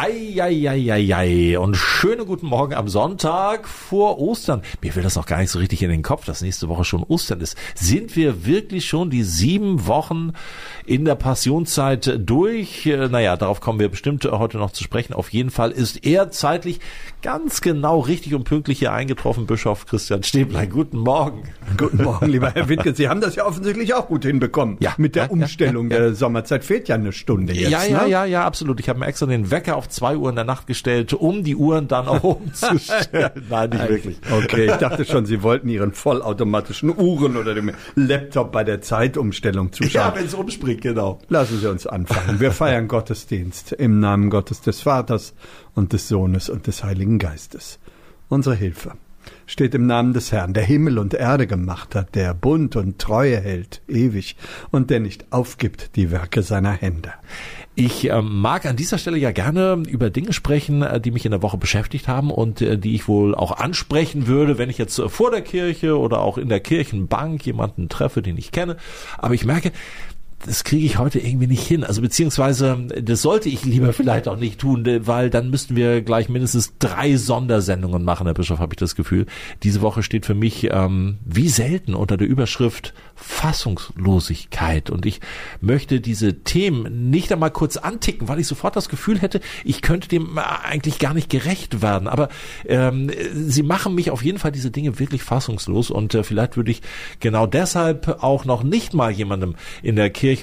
Ei. Und schönen guten Morgen am Sonntag vor Ostern. Mir will das noch gar nicht so richtig in den Kopf, dass nächste Woche schon Ostern ist. Sind wir wirklich schon die 7 Wochen in der Passionszeit durch? Naja, darauf kommen wir bestimmt heute noch zu sprechen. Auf jeden Fall ist er zeitlich ganz genau richtig und pünktlich hier eingetroffen. Bischof Christian Stäblein, guten Morgen. Guten Morgen, lieber Herr Wittke. Sie haben das ja offensichtlich auch gut hinbekommen. Ja, mit der Umstellung der Sommerzeit fehlt ja eine Stunde jetzt. Ja, absolut. Ich habe mir extra den Wecker auf 2 Uhr in der Nacht gestellt, um die Uhren dann auch umzustellen. Nein, nicht wirklich. Okay, ich dachte schon, Sie wollten Ihren vollautomatischen Uhren oder dem Laptop bei der Zeitumstellung zuschauen. Ja, wenn es umspringt, genau. Lassen Sie uns anfangen. Wir feiern Gottesdienst im Namen Gottes des Vaters und des Sohnes und des Heiligen Geistes. Unsere Hilfe steht im Namen des Herrn, der Himmel und Erde gemacht hat, der Bund und Treue hält ewig und der nicht aufgibt die Werke seiner Hände. Ich mag an dieser Stelle ja gerne über Dinge sprechen, die mich in der Woche beschäftigt haben und die ich wohl auch ansprechen würde, wenn ich jetzt vor der Kirche oder auch in der Kirchenbank jemanden treffe, den ich kenne. Aber ich merke, das kriege ich heute irgendwie nicht hin. Also beziehungsweise, das sollte ich lieber vielleicht auch nicht tun, weil dann müssten wir gleich mindestens 3 Sondersendungen machen, Herr Bischof, habe ich das Gefühl. Diese Woche steht für mich wie selten unter der Überschrift Fassungslosigkeit. Und ich möchte diese Themen nicht einmal kurz anticken, weil ich sofort das Gefühl hätte, ich könnte dem eigentlich gar nicht gerecht werden. Aber sie machen mich auf jeden Fall diese Dinge wirklich fassungslos. Und vielleicht würde ich genau deshalb auch noch nicht mal jemandem in der Kirchenbank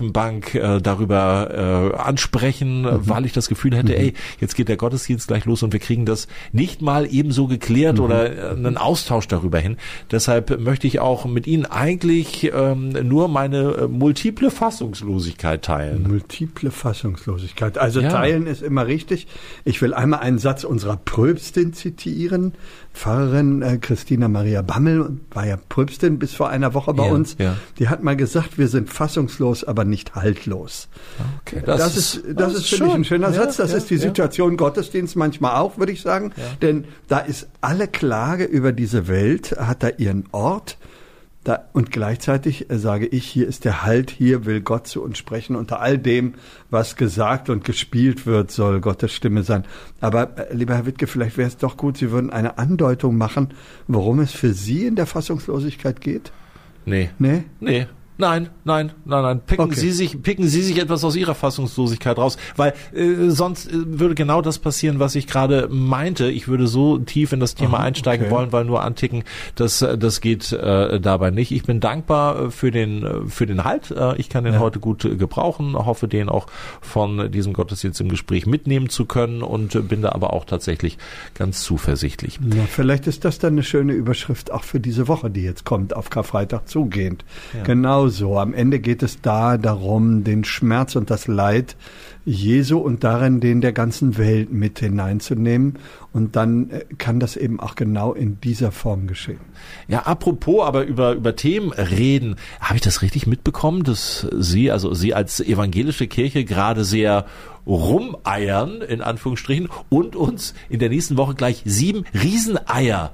darüber ansprechen, weil ich das Gefühl hätte, jetzt geht der Gottesdienst gleich los und wir kriegen das nicht mal ebenso geklärt oder einen Austausch darüber hin. Deshalb möchte ich auch mit Ihnen eigentlich nur meine multiple Fassungslosigkeit teilen. Multiple Fassungslosigkeit. Also teilen ist immer richtig. Ich will einmal einen Satz unserer Pröpstin zitieren. Pfarrerin Christina Maria Bammel war ja Pröpstin bis vor einer Woche bei uns. Ja. Die hat mal gesagt, wir sind fassungslos, aber nicht haltlos. Okay, das ist finde ich ein schöner Satz. Das ist die Situation Gottesdienst manchmal auch, würde ich sagen. Ja. Denn da ist alle Klage über diese Welt, hat da ihren Ort. Und gleichzeitig sage ich, hier ist der Halt, hier will Gott zu uns sprechen. Unter all dem, was gesagt und gespielt wird, soll Gottes Stimme sein. Aber, lieber Herr Wittke, vielleicht wäre es doch gut, Sie würden eine Andeutung machen, worum es für Sie in der Fassungslosigkeit geht? Nee. Nein. Picken Sie sich etwas aus Ihrer Fassungslosigkeit raus, weil sonst würde genau das passieren, was ich gerade meinte. Ich würde so tief in das Thema einsteigen wollen, weil nur anticken, das geht dabei nicht. Ich bin dankbar für den Halt. Ich kann den heute gut gebrauchen, hoffe, den auch von diesem Gottesdienst im Gespräch mitnehmen zu können und bin da aber auch tatsächlich ganz zuversichtlich. Ja, vielleicht ist das dann eine schöne Überschrift auch für diese Woche, die jetzt kommt, auf Karfreitag zugehend. Ja. Genau so. Am Ende geht es darum, den Schmerz und das Leid Jesu und darin den der ganzen Welt mit hineinzunehmen. Und dann kann das eben auch genau in dieser Form geschehen. Ja, apropos aber über Themen reden. Habe ich das richtig mitbekommen, dass Sie als evangelische Kirche gerade sehr rumeiern, in Anführungsstrichen, und uns in der nächsten Woche gleich 7 Rieseneier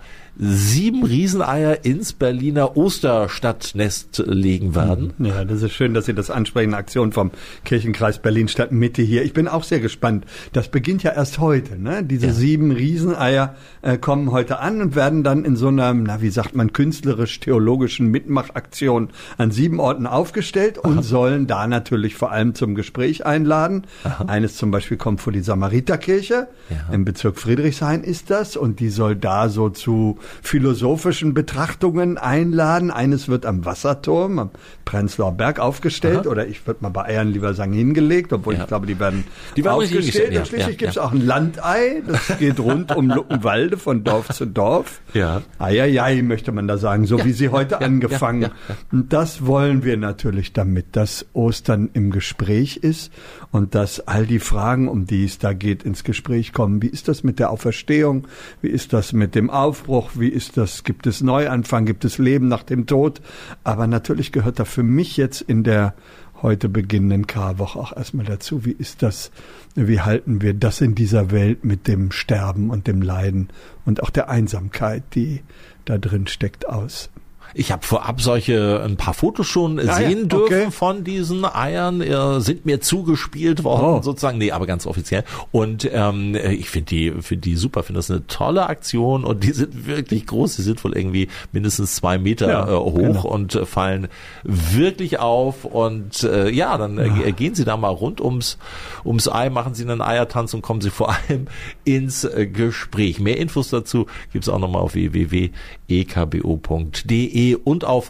ins Berliner Osterstadtnest legen werden. Ja, das ist schön, dass Sie das ansprechen. Aktion vom Kirchenkreis Berlin Stadtmitte hier. Ich bin auch sehr gespannt. Das beginnt ja erst heute, ne? Diese 7 Rieseneier kommen heute an und werden dann in so einer, künstlerisch-theologischen Mitmachaktion an 7 Orten aufgestellt und sollen da natürlich vor allem zum Gespräch einladen. Aha. Eines zum Beispiel kommt vor die Samariterkirche. Ja. Im Bezirk Friedrichshain ist das und die soll da so zu philosophischen Betrachtungen einladen. Eines wird am Wasserturm, am Prenzlauer Berg aufgestellt. Aha. Oder ich würde mal bei Eiern lieber sagen hingelegt, obwohl ich glaube, die werden aufgestellt. Und schließlich gibt es auch ein Landei, das geht rund um Luckenwalde von Dorf zu Dorf. Ja. Eieiei, möchte man da sagen, so wie sie heute angefangen. Ja. Und das wollen wir natürlich damit, dass Ostern im Gespräch ist und dass all die Fragen, um die es da geht, ins Gespräch kommen. Wie ist das mit der Auferstehung? Wie ist das mit dem Aufbruch? Wie ist das? Gibt es Neuanfang? Gibt es Leben nach dem Tod? Aber natürlich gehört da für mich jetzt in der heute beginnenden Karwoche auch erstmal dazu. Wie ist das? Wie halten wir das in dieser Welt mit dem Sterben und dem Leiden und auch der Einsamkeit, die da drin steckt, aus? Ich habe vorab ein paar Fotos schon sehen dürfen von diesen Eiern, sind mir zugespielt worden, sozusagen. Nee, aber ganz offiziell. Und ich finde die super, finde das eine tolle Aktion und die sind wirklich groß. Die sind wohl irgendwie mindestens 2 Meter hoch und fallen wirklich auf. Und dann gehen Sie da mal rund ums Ei, machen Sie einen Eiertanz und kommen Sie vor allem ins Gespräch. Mehr Infos dazu gibt's auch nochmal auf www.ekbo.de und auf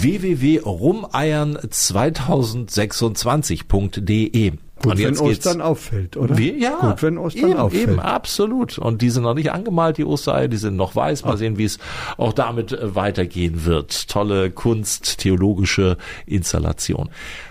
www.rumeiern2026.de. Gut, wenn Ostern auffällt, oder? Gut, wenn Ostern auffällt. Eben, absolut. Und die sind noch nicht angemalt, die Ostereier, die sind noch weiß. Mal sehen, wie es auch damit weitergehen wird. Tolle Kunst, theologische Installation.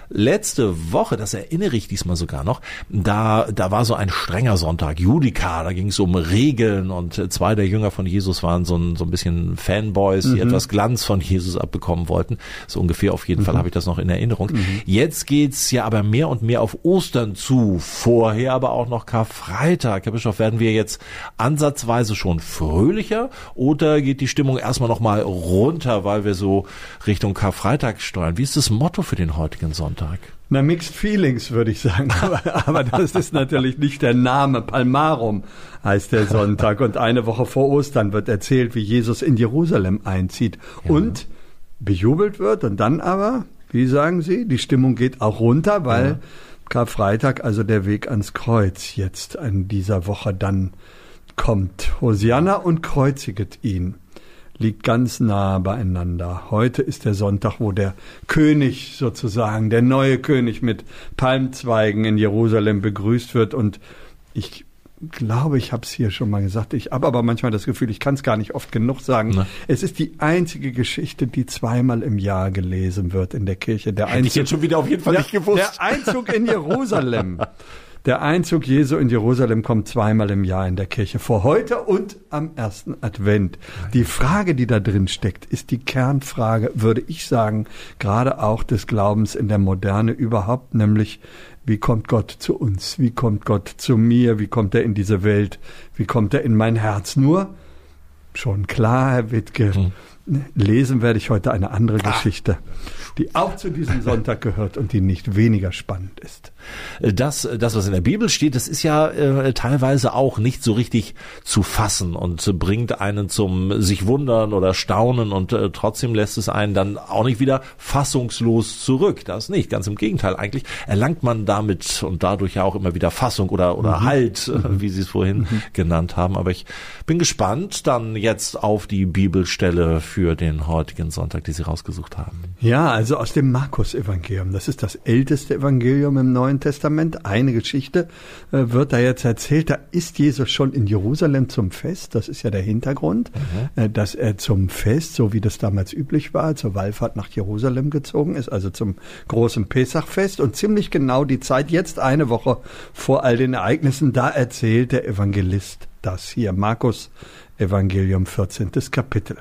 Letzte Woche, das erinnere ich diesmal sogar noch, da war so ein strenger Sonntag, Judika, da ging es um Regeln und 2 der Jünger von Jesus waren so ein bisschen Fanboys, die etwas Glanz von Jesus abbekommen wollten. So ungefähr auf jeden Fall habe ich das noch in Erinnerung. Jetzt geht's ja aber mehr und mehr auf Ostern zu, vorher aber auch noch Karfreitag. Herr Bischof, werden wir jetzt ansatzweise schon fröhlicher oder geht die Stimmung erstmal noch mal runter, weil wir so Richtung Karfreitag steuern? Wie ist das Motto für den heutigen Sonntag? Na, Mixed Feelings, würde ich sagen. Aber das ist natürlich nicht der Name. Palmarum heißt der Sonntag. Und eine Woche vor Ostern wird erzählt, wie Jesus in Jerusalem einzieht und bejubelt wird. Und dann aber, wie sagen Sie, die Stimmung geht auch runter, weil Karfreitag, also der Weg ans Kreuz, jetzt in dieser Woche dann kommt. Hosianna und kreuziget ihn. Liegt ganz nah beieinander. Heute ist der Sonntag, wo der König sozusagen, der neue König mit Palmzweigen in Jerusalem begrüßt wird. Und ich glaube, ich habe es hier schon mal gesagt. Ich habe aber manchmal das Gefühl, ich kann es gar nicht oft genug sagen. Na. Es ist die einzige Geschichte, die 2-mal im Jahr gelesen wird in der Kirche. Hätte ich jetzt schon wieder auf jeden Fall nicht gewusst. Der Einzug in Jerusalem. Der Einzug Jesu in Jerusalem kommt 2-mal im Jahr in der Kirche vor, heute und am 1. Advent. Die Frage, die da drin steckt, ist die Kernfrage, würde ich sagen, gerade auch des Glaubens in der Moderne überhaupt, nämlich, wie kommt Gott zu uns? Wie kommt Gott zu mir? Wie kommt er in diese Welt? Wie kommt er in mein Herz? Nur, schon klar, Herr Wittke, lesen werde ich heute eine andere Geschichte, die auch zu diesem Sonntag gehört und die nicht weniger spannend ist. Das, was in der Bibel steht, das ist ja teilweise auch nicht so richtig zu fassen und bringt einen zum sich wundern oder staunen und trotzdem lässt es einen dann auch nicht wieder fassungslos zurück. Das nicht, ganz im Gegenteil. Eigentlich erlangt man damit und dadurch ja auch immer wieder Fassung oder Halt, wie Sie es vorhin genannt haben. Aber ich bin gespannt dann jetzt auf die Bibelstelle für den heutigen Sonntag, die Sie rausgesucht haben. Ja, also aus dem Markus-Evangelium. Das ist das älteste Evangelium im Neuen Testament. Eine Geschichte wird da jetzt erzählt. Da ist Jesus schon in Jerusalem zum Fest. Das ist ja der Hintergrund, dass er zum Fest, so wie das damals üblich war, zur Wallfahrt nach Jerusalem gezogen ist, also zum großen Pesachfest. Und ziemlich genau die Zeit, jetzt eine Woche vor all den Ereignissen, da erzählt der Evangelist das hier. Markus Evangelium, 14. Kapitel.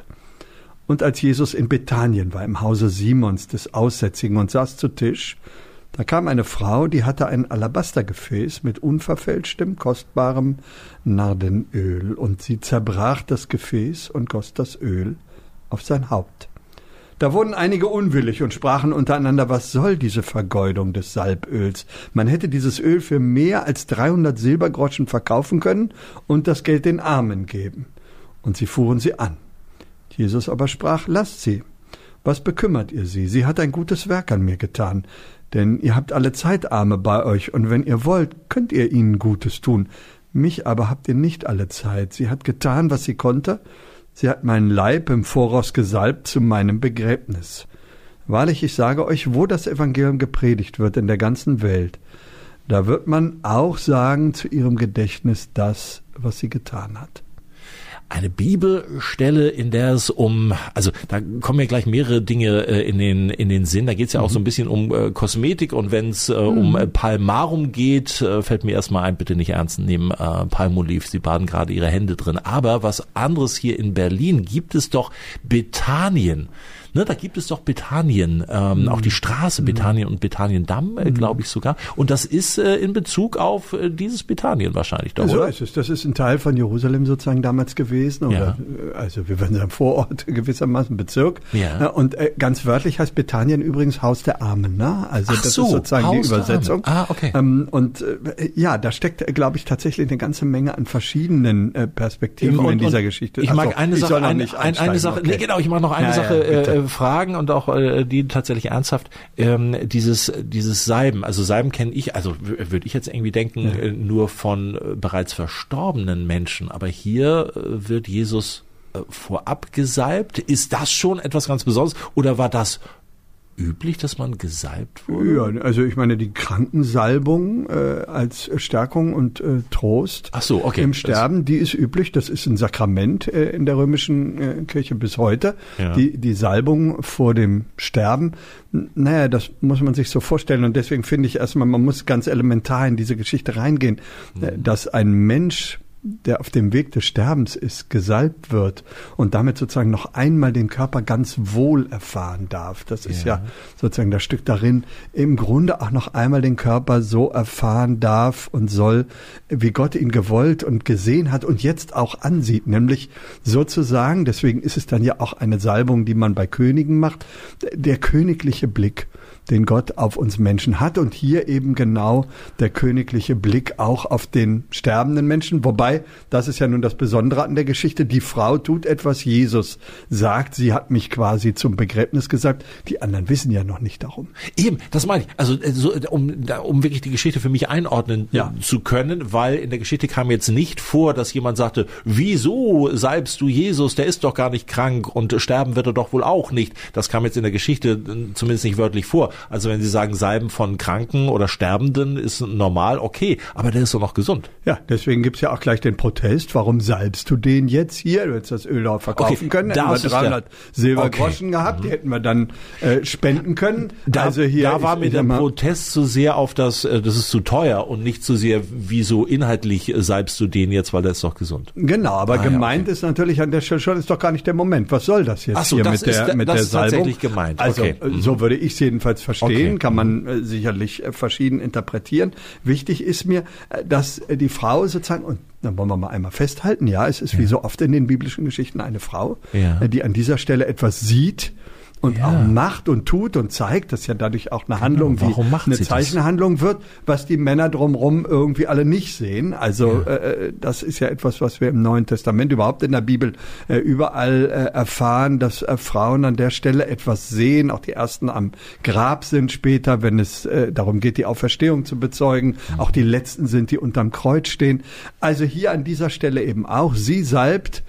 Und als Jesus in Bethanien war, im Hause Simons des Aussätzigen und saß zu Tisch, da kam eine Frau, die hatte ein Alabastergefäß mit unverfälschtem, kostbarem Nardenöl, und sie zerbrach das Gefäß und goss das Öl auf sein Haupt. Da wurden einige unwillig und sprachen untereinander, was soll diese Vergeudung des Salböls? Man hätte dieses Öl für mehr als 300 Silbergroschen verkaufen können und das Geld den Armen geben. Und sie fuhren sie an. Jesus aber sprach, lasst sie. Was bekümmert ihr sie? Sie hat ein gutes Werk an mir getan. Denn ihr habt alle Zeitarme bei euch, und wenn ihr wollt, könnt ihr ihnen Gutes tun. Mich aber habt ihr nicht alle Zeit. Sie hat getan, was sie konnte. Sie hat meinen Leib im Voraus gesalbt zu meinem Begräbnis. Wahrlich, ich sage euch, wo das Evangelium gepredigt wird in der ganzen Welt, da wird man auch sagen zu ihrem Gedächtnis das, was sie getan hat. Eine Bibelstelle, in der es also da kommen ja gleich mehrere Dinge in den Sinn. Da geht es ja auch so ein bisschen um Kosmetik, und wenn es um Palmarum geht, fällt mir erstmal ein, bitte nicht ernst nehmen, Palmolive, Sie baden gerade Ihre Hände drin. Aber was anderes hier in Berlin gibt es doch Bethanien. ne, da gibt es doch Bethanien, auch die Straße Bethanien und Bethaniendamm, glaube ich sogar. Und das ist in Bezug auf dieses Bethanien wahrscheinlich doch, so oder? ist es. Das ist ein Teil von Jerusalem sozusagen damals gewesen. Oder, also wir würden sagen Vorort gewissermaßen, Bezirk. Ja. Und ganz wörtlich heißt Bethanien übrigens Haus der Armen. Ne? Also das ist sozusagen Haus die Übersetzung. Okay. Ja, da steckt, glaube ich, tatsächlich eine ganze Menge an verschiedenen Perspektiven in dieser Geschichte. Ich mag eine Sache, okay. Nee, genau, ich mag noch eine Sache fragen und auch die tatsächlich ernsthaft. Dieses Salben, also Salben kenne ich, also würde ich jetzt irgendwie denken, nur von bereits verstorbenen Menschen, aber hier wird Jesus vorab gesalbt. Ist das schon etwas ganz Besonderes oder war das üblich, dass man gesalbt wurde? Ja, also ich meine, die Krankensalbung als Stärkung und Trost im Sterben, die ist üblich. Das ist ein Sakrament in der römischen Kirche bis heute. Ja. Die Salbung vor dem Sterben, naja, das muss man sich so vorstellen. Und deswegen finde ich erstmal, man muss ganz elementar in diese Geschichte reingehen, dass ein Mensch, der auf dem Weg des Sterbens ist, gesalbt wird und damit sozusagen noch einmal den Körper ganz wohl erfahren darf. Das ist ja sozusagen das Stück darin, im Grunde auch noch einmal den Körper so erfahren darf und soll, wie Gott ihn gewollt und gesehen hat und jetzt auch ansieht, nämlich sozusagen, deswegen ist es dann ja auch eine Salbung, die man bei Königen macht, der königliche Blick, den Gott auf uns Menschen hat und hier eben genau der königliche Blick auch auf den sterbenden Menschen, wobei, das ist ja nun das Besondere an der Geschichte, die Frau tut etwas, Jesus sagt, sie hat mich quasi zum Begräbnis gesagt, die anderen wissen ja noch nicht darum. Eben, das meine ich, also um wirklich die Geschichte für mich einordnen zu können, weil in der Geschichte kam jetzt nicht vor, dass jemand sagte, wieso salbst du Jesus, der ist doch gar nicht krank und sterben wird er doch wohl auch nicht. Das kam jetzt in der Geschichte zumindest nicht wörtlich vor. Also wenn Sie sagen, Salben von Kranken oder Sterbenden ist normal, okay, aber der ist doch noch gesund. Ja, deswegen gibt's ja auch gleich den Protest, warum salbst du den jetzt hier? Du hättest das Öl auch verkaufen können, hätten wir 300 Silbergroschen gehabt, die hätten wir dann spenden können. Da war mir der Protest zu sehr auf das ist zu teuer und nicht zu sehr, wieso inhaltlich salbst du den jetzt, weil der ist doch gesund. Genau, aber gemeint ist natürlich an der Stelle schon, ist doch gar nicht der Moment. Was soll das jetzt hier mit der Salbung? Das ist tatsächlich gemeint. Also so würde ich es jedenfalls verstehen, kann man sicherlich verschieden interpretieren. Wichtig ist mir, dass die Frau sozusagen, und dann wollen wir mal einmal festhalten, es ist wie so oft in den biblischen Geschichten eine Frau, die an dieser Stelle etwas sieht und auch macht und tut und zeigt, dass ja dadurch auch eine Handlung, die eine Zeichenhandlung wird, was die Männer drumherum irgendwie alle nicht sehen. Also das ist ja etwas, was wir im Neuen Testament, überhaupt in der Bibel überall erfahren, dass Frauen an der Stelle etwas sehen. Auch die ersten am Grab sind später, wenn es darum geht, die Auferstehung zu bezeugen. Auch die letzten sind, die unterm Kreuz stehen. Also hier an dieser Stelle eben auch. Sie salbt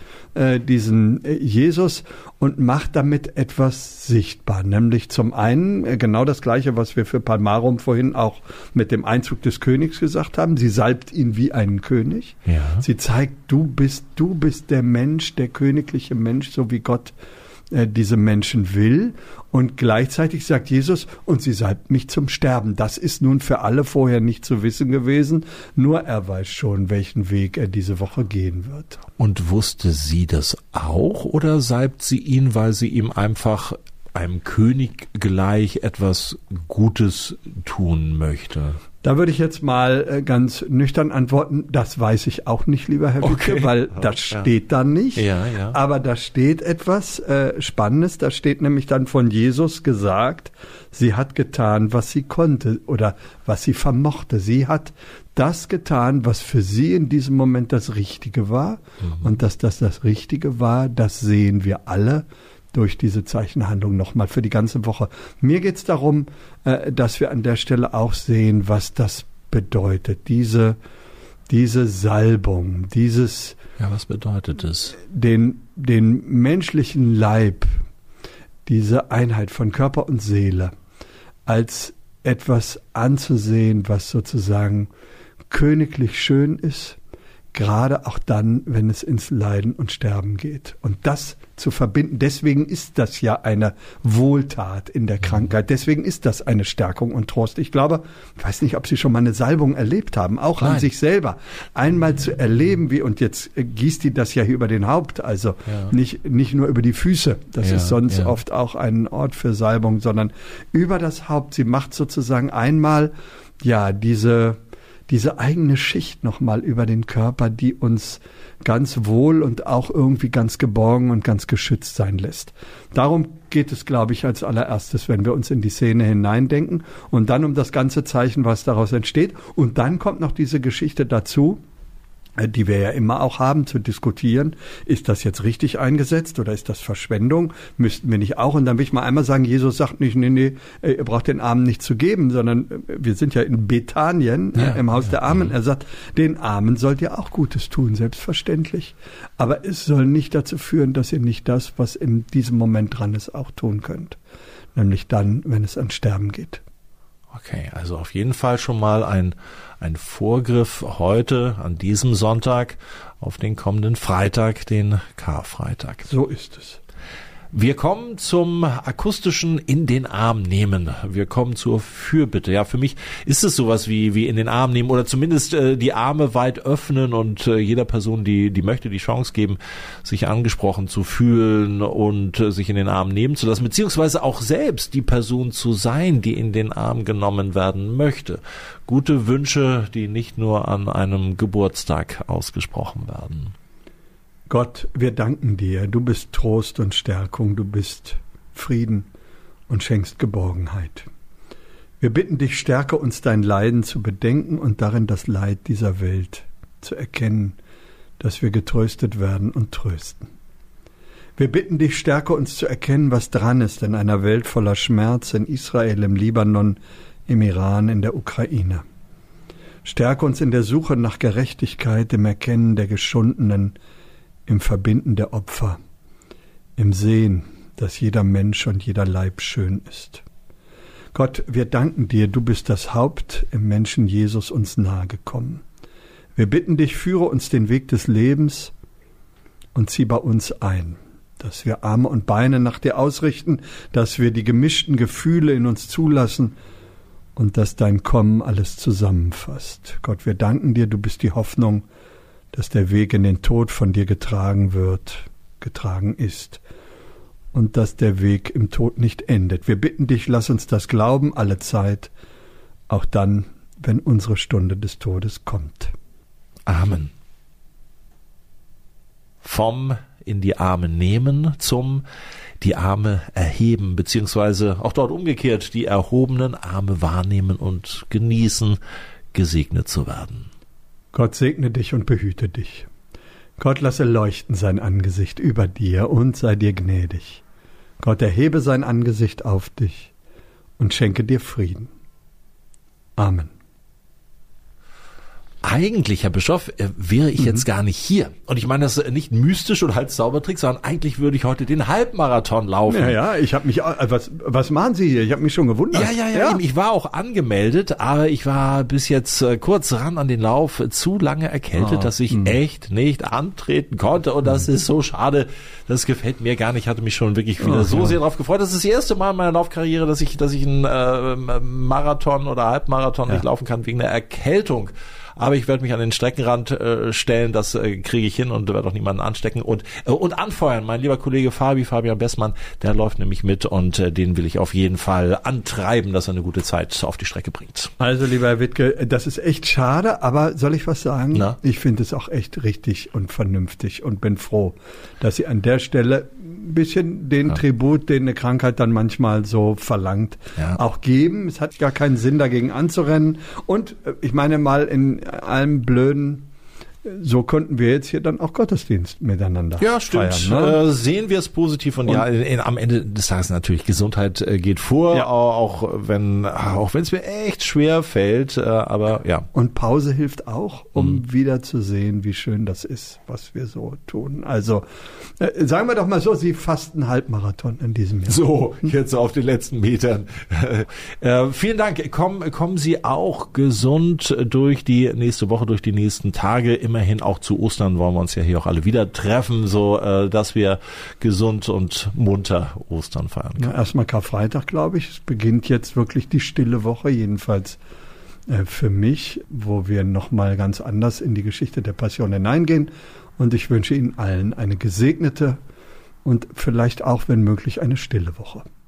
diesen Jesus und macht damit etwas sichtbar, nämlich zum einen genau das Gleiche, was wir für Palmarum vorhin auch mit dem Einzug des Königs gesagt haben. Sie salbt ihn wie einen König. Ja. Sie zeigt, du bist der Mensch, der königliche Mensch, so wie Gott diese Menschen will. Und gleichzeitig sagt Jesus, und sie salbt mich zum Sterben. Das ist nun für alle vorher nicht zu wissen gewesen. Nur er weiß schon, welchen Weg er diese Woche gehen wird. Und wusste sie das auch oder salbt sie ihn, weil sie ihm einfach einem König gleich etwas Gutes tun möchte? Da würde ich jetzt mal ganz nüchtern antworten, das weiß ich auch nicht, lieber Herr Wittke, weil das steht da nicht. Ja. Aber da steht etwas Spannendes, da steht nämlich dann von Jesus gesagt, sie hat getan, was sie konnte oder was sie vermochte. Sie hat das getan, was für sie in diesem Moment das Richtige war. Und dass das Richtige war, das sehen wir alle durch diese Zeichenhandlung nochmal für die ganze Woche. Mir geht's darum, dass wir an der Stelle auch sehen, was das bedeutet. Diese Salbung, dieses... Ja, was bedeutet es? Den menschlichen Leib, diese Einheit von Körper und Seele, als etwas anzusehen, was sozusagen königlich schön ist, gerade auch dann, wenn es ins Leiden und Sterben geht. Und das zu verbinden, deswegen ist das ja eine Wohltat in der Krankheit, deswegen ist das eine Stärkung und Trost. Ich glaube, ich weiß nicht, ob Sie schon mal eine Salbung erlebt haben, auch an sich selber. Einmal zu erleben, und jetzt gießt die das ja hier über den Haupt, also nicht nur über die Füße, das ist sonst oft auch ein Ort für Salbung, sondern über das Haupt. Sie macht sozusagen einmal, diese eigene Schicht nochmal über den Körper, die uns ganz wohl und auch irgendwie ganz geborgen und ganz geschützt sein lässt. Darum geht es, glaube ich, als allererstes, wenn wir uns in die Szene hineindenken und dann um das ganze Zeichen, was daraus entsteht. Und dann kommt noch diese Geschichte dazu, die wir ja immer auch haben, zu diskutieren. Ist das jetzt richtig eingesetzt oder ist das Verschwendung? Müssten wir nicht auch? Und dann will ich mal einmal sagen, Jesus sagt nicht, nee, ihr braucht den Armen nicht zu geben, sondern wir sind ja in Bethanien, im Haus der Armen. Er sagt, den Armen sollt ihr auch Gutes tun, selbstverständlich. Aber es soll nicht dazu führen, dass ihr nicht das, was in diesem Moment dran ist, auch tun könnt. Nämlich dann, wenn es ans Sterben geht. Okay, also auf jeden Fall schon mal ein Vorgriff heute an diesem Sonntag auf den kommenden Freitag, den Karfreitag. So ist es. Wir kommen zum akustischen in den Arm nehmen. Wir kommen zur Fürbitte. Ja, für mich ist es sowas wie in den Arm nehmen oder zumindest die Arme weit öffnen und jeder Person, die möchte, die Chance geben, sich angesprochen zu fühlen und sich in den Arm nehmen zu lassen, beziehungsweise auch selbst die Person zu sein, die in den Arm genommen werden möchte. Gute Wünsche, die nicht nur an einem Geburtstag ausgesprochen werden. Gott, wir danken dir. Du bist Trost und Stärkung, du bist Frieden und schenkst Geborgenheit. Wir bitten dich, stärke uns dein Leiden zu bedenken und darin das Leid dieser Welt zu erkennen, dass wir getröstet werden und trösten. Wir bitten dich, stärke uns zu erkennen, was dran ist in einer Welt voller Schmerz, in Israel, im Libanon, im Iran, in der Ukraine. Stärke uns in der Suche nach Gerechtigkeit, im Erkennen der Geschundenen, im Verbinden der Opfer, im Sehen, dass jeder Mensch und jeder Leib schön ist. Gott, wir danken dir, du bist das Haupt, im Menschen Jesus uns nahegekommen. Wir bitten dich, führe uns den Weg des Lebens und zieh bei uns ein, dass wir Arme und Beine nach dir ausrichten, dass wir die gemischten Gefühle in uns zulassen und dass dein Kommen alles zusammenfasst. Gott, wir danken dir, du bist die Hoffnung, dass der Weg in den Tod von dir getragen ist und dass der Weg im Tod nicht endet. Wir bitten dich, lass uns das glauben alle Zeit, auch dann, wenn unsere Stunde des Todes kommt. Amen. Vom in die Arme nehmen zum die Arme erheben, beziehungsweise auch dort umgekehrt die erhobenen Arme wahrnehmen und genießen, gesegnet zu werden. Gott segne dich und behüte dich. Gott lasse leuchten sein Angesicht über dir und sei dir gnädig. Gott erhebe sein Angesicht auf dich und schenke dir Frieden. Amen. Eigentlich, Herr Bischof, wäre ich jetzt gar nicht hier. Und ich meine das nicht mystisch oder als Zaubertrick, sondern eigentlich würde ich heute den Halbmarathon laufen. Ja, ich habe mich, was machen Sie hier? Ich habe mich schon gewundert. Ja. Ich war auch angemeldet, aber ich war bis jetzt kurz ran an den Lauf zu lange erkältet, dass ich echt nicht antreten konnte. Und das ist so schade. Das gefällt mir gar nicht. Ich hatte mich schon wirklich wieder so sehr darauf gefreut. Das ist das erste Mal in meiner Laufkarriere, dass ich einen Marathon oder Halbmarathon nicht laufen kann wegen der Erkältung. Aber ich werde mich an den Streckenrand stellen, das kriege ich hin und werde auch niemanden anstecken und anfeuern. Mein lieber Kollege Fabian Bessmann, der läuft nämlich mit und den will ich auf jeden Fall antreiben, dass er eine gute Zeit auf die Strecke bringt. Also lieber Herr Wittke, das ist echt schade, aber soll ich was sagen? Na? Ich finde es auch echt richtig und vernünftig und bin froh, dass Sie an der Stelle ein bisschen den Tribut, den eine Krankheit dann manchmal so verlangt, auch geben. Es hat gar keinen Sinn, dagegen anzurennen. Und ich meine mal in allem Blöden, so konnten wir jetzt hier dann auch Gottesdienst miteinander stimmt. feiern. Ne? Sehen wir es positiv und am Ende des Tages natürlich Gesundheit geht vor, auch wenn es mir echt schwer fällt, aber ja. Und Pause hilft auch, um wieder zu sehen, wie schön das ist, was wir so tun. Also sagen wir doch mal so, Sie fasten Halbmarathon in diesem Jahr. So, jetzt auf den letzten Metern. Vielen Dank. Kommen Sie auch gesund durch die nächste Woche, durch die nächsten Tage. immerhin auch zu Ostern wollen wir uns ja hier auch alle wieder treffen, so dass wir gesund und munter Ostern feiern können. Ja, erstmal Karfreitag, glaube ich. Es beginnt jetzt wirklich die stille Woche, jedenfalls für mich, wo wir nochmal ganz anders in die Geschichte der Passion hineingehen. Und ich wünsche Ihnen allen eine gesegnete und vielleicht auch, wenn möglich, eine stille Woche.